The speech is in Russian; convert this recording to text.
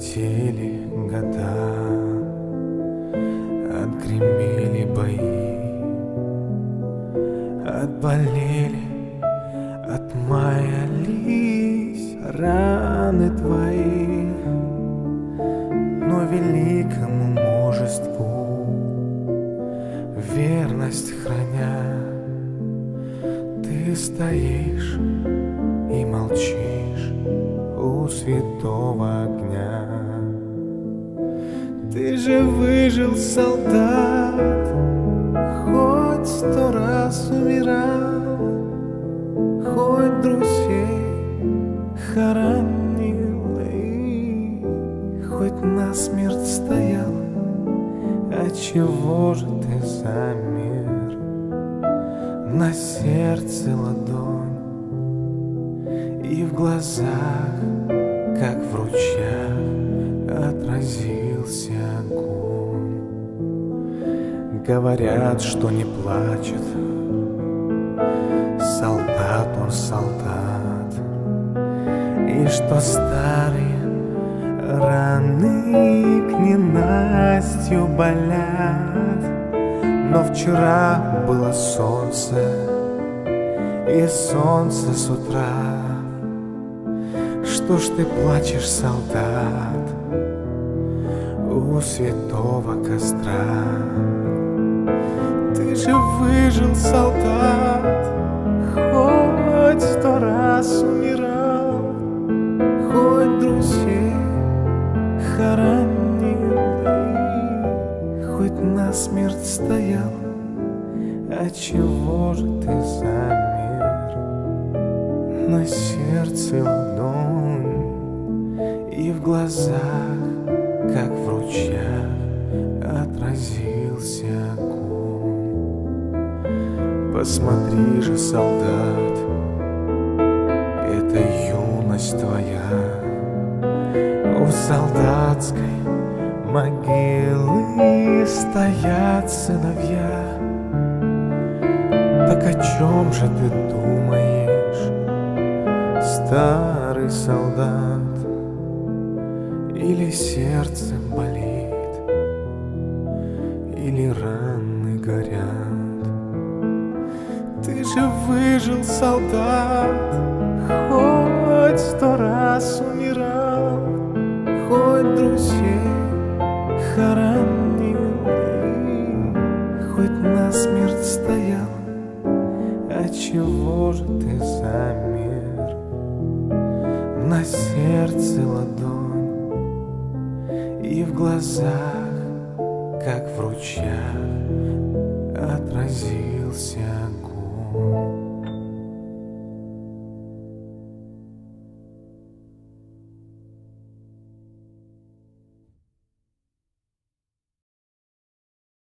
Летели года, отгремели бои, отболели, отмаялись раны твои. Но великому мужеству верность храня, ты стоишь и молчишь у святого огня. Ты же выжил, солдат, хоть 100 раз умирал, хоть друзей хоронил и хоть насмерть стоял. Отчего же ты замер? На сердце ладонь и в глазах, как в ручьях, отразился огонь. Говорят, что не плачет солдат, он солдат, и что старые раны к ненастью болят. Но вчера было солнце, и солнце с утра. Что ж ты плачешь, солдат, у святого костра? Ты же выжил, солдат, хоть 100 раз умирал, хоть друзей хоронил и хоть насмерть стоял. Отчего же ты замер? На сердце ладонь и в глазах, как в ручьях, отразился огонь. Посмотри же, солдат, это юность твоя. У солдатской могилы стоят сыновья. Так о чем же ты думаешь, старый солдат? Или сердце болит, или раны горят? Ты же выжил, солдат, хоть 100 раз умирал, хоть друзей хоронил и хоть насмерть стоял. Отчего же ты замер? На сердце ладонь и в глазах, как в ручьях,